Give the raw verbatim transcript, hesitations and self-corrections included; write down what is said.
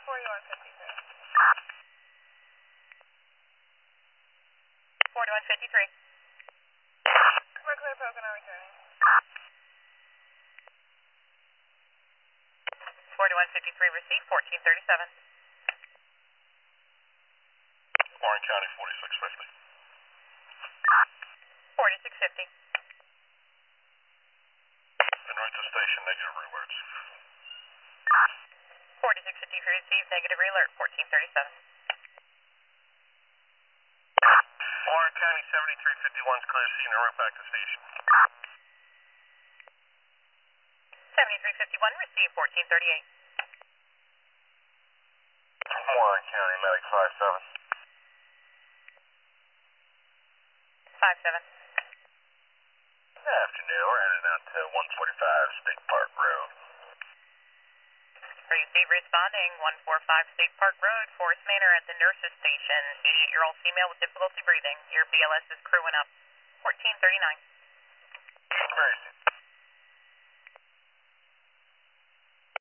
forty-one fifty-three. forty-one fifty-three. We're clear, Pocono returning. forty-one fifty-three received, fourteen thirty-seven. Warren County, forty-six fifty. forty-six fifty. En route to station, negative rewards. forty-six fifty received, negative alert, fourteen thirty-seven. Warren County, seventy-three fifty-one is clear to see en route back to station. seventy-three fifty-one received, fourteen thirty-eight. Warren County, medic five seven. five seven. Good afternoon, we're headed out to one forty-five State Park Road. Receive responding, one forty-five State Park Road, Forest Manor at the nurse's station. eighty-eight-year-old female with difficulty breathing. Your B L S is crewing up. fourteen thirty-nine. Where is it?